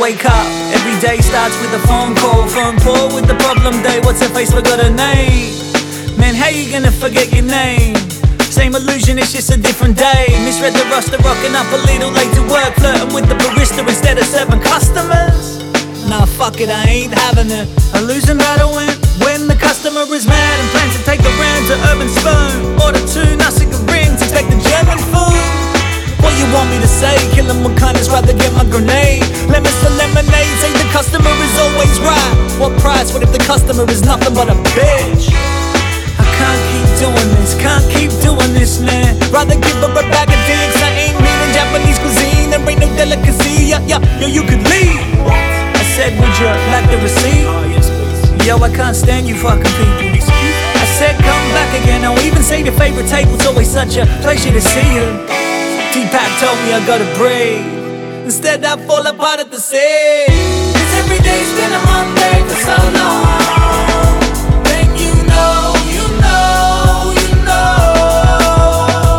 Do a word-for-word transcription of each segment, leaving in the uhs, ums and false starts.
wake up, every day starts with a phone call. Phone call with the problem day, what's her face, forgot her name. Man, how you gonna forget your name? Same illusion, it's just a different day. Misread the roster, rocking up a little late to work, flirting with the barista instead of serving customers. Nah, fuck it, I ain't having it. A losing battle when, when the customer is mad and plans to take the round to Urban Spoon. Order two nasi rings, expect the German food. What you want me to say? Kill him with kindness, rather get my grenade. Lemons for lemonade, say the customer is always right. What price? What if the customer is nothing but a bitch? I can't keep doing this, can't keep doing this, man. Rather give her a bag of dicks. I ain't meaning Japanese cuisine, there ain't no delicacy. Yeah, yeah, yo, you could leave. I said, would you like the receipt? Yo, I can't stand you fucking people. I said, come back again. I'll even say your favorite table's always such a pleasure to see you. Deepak told me I gotta breathe. Instead I fall apart at the seams. Cause every day's been a Monday for so long. Then you know, you know, you know.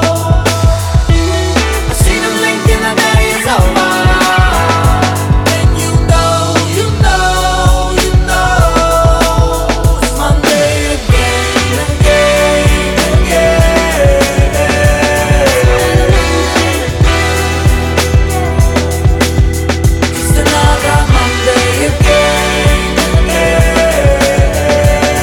I see them linking the day is over. Then you know, you know, you know. It's Monday again, again, again. Just another Monday again, again.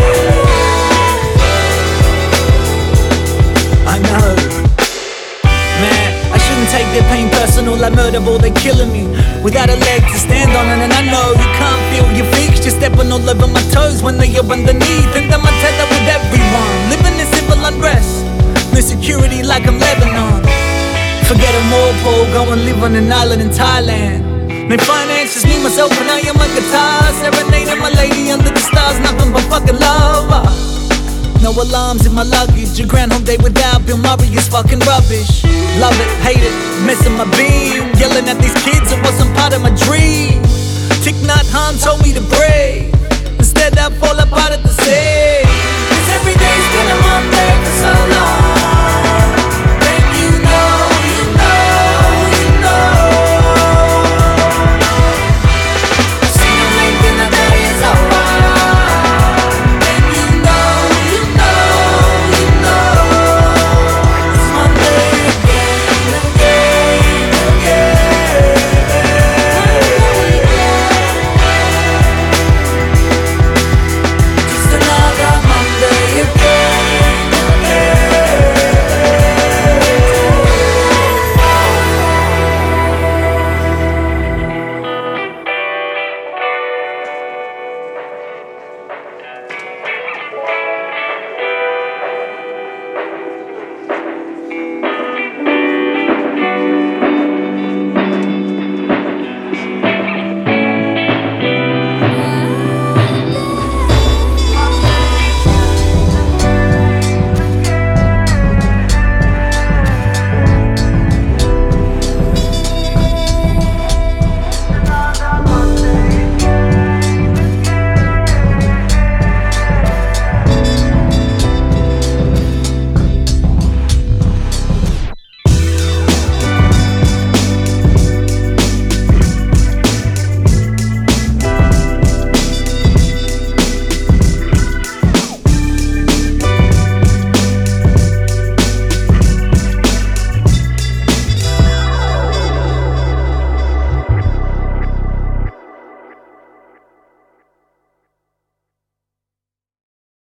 I know. Man, I shouldn't take their pain personal, like murderable, they killing me without a leg to stand on. And I know you can't feel your feet, you're stepping all over my toes when they are underneath. And I'm tether with everyone, living in civil unrest, no security like I'm Lebanon. Forget a Paul, go and live on an island in Thailand. No finances, me, myself, and I am my guitar, serenading my lady under the stars, nothing but fucking love. No alarms in my luggage, a grand home day without Bill Murray is fucking rubbish. Love it, hate it, missing my beam, yelling at these kids, it wasn't part of my dream. Thich Nhat Hanh told me to breathe, instead I fall apart at the seams.